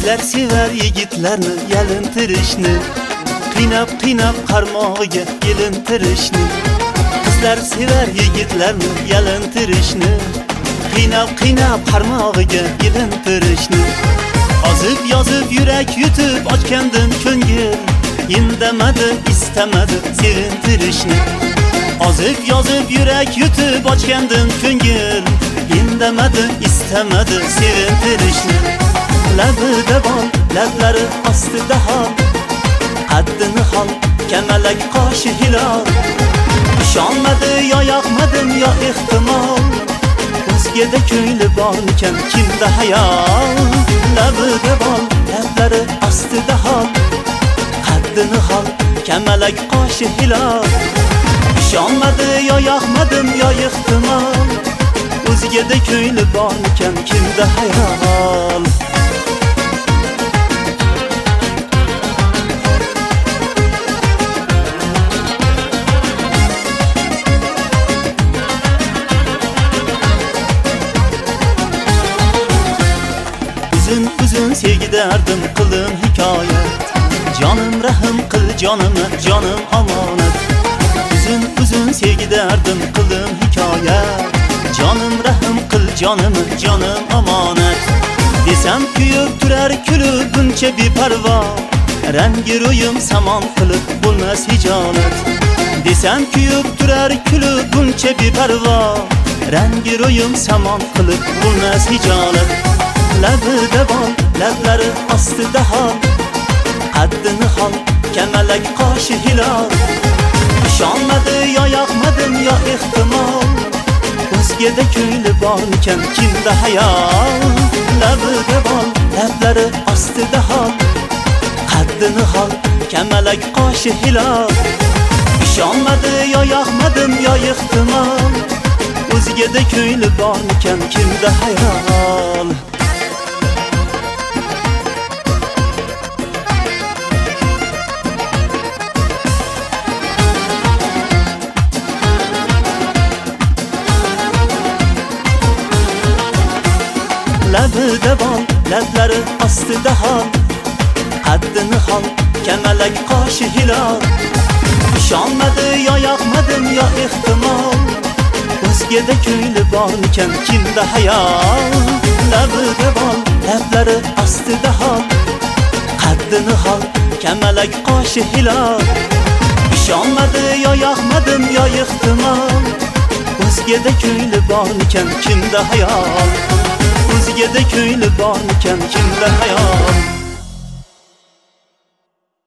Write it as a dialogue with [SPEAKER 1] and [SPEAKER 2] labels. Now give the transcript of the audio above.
[SPEAKER 1] Qizlar sevar yigitlarni yalintirishni, qiynab qarmog'iga yelintirishni. Qizlar sevar yigitlarni yalintirishni, qiynab qarmog'iga yelintirishni. Ozib yozib yurak yutib ochgandim ko'ngil, indamadi istamadi sevintirishni. Ozib yozib yurak yutib ochgandim ko'ngil, indamadi istamadi sevintirishni. Labida bol, lablari ostida hol, qaddini hol, kamalak qoshi hilol. Ishonmadi yo yoqmadim yo ehtimol, o'zgada ko'ngli bormikan kimda hayol. Labida bol, lablari ostida hol, qaddini hol, kamalak qoshi hilol. Ishonmadi yo yoqmadim yo ehtimol, o'zgada ko'ngli bormikan kimda hayol. Uzun sevgi derdim qildim hikoyat, jonim rahim qil jonimga jonim omonat. Uzun sevgi derdim qildim hikoyat, jonim rahim qil jonimga jonim omonat. Desam kuyib turar kulib buncha beparvo, rangi ro'yim samon qilib bo'lmas hijolat. Desam kuyib turar kulib buncha beparvo, rangi ro'yim samon qilib bo'lmas hijolat. Labida bol, lablari ostida hol, qaddini hol, kamalak qoshi hilol. Ishonmadi yo yoqmadim yo ehtimol, o'zgada ko'ngli bormikan kimda hayol. Labida bol, lablari ostida hol, qaddini hol, kamalak qoshi hilol. Ishonmadi yo yoqmadim yo ehtimol, o'zgada ko'ngli bormikan kimda hayol. Labida bol, lablari ostida hol, qaddini hol, kamalak qoshi hilol. Ishonmadi yo yoqmadim yo ehtimol, o'zgada ko'ngli bormikan kimda hayol. Labida bol, lablari ostida hol, qaddini hol, kamalak qoshi hilol. Ishonmadi yo yoqmadim yo ehtimol, o'zgada ko'ngli bormikan kimda hayol. O'zgada ko'ngli bormikan kimda hayol.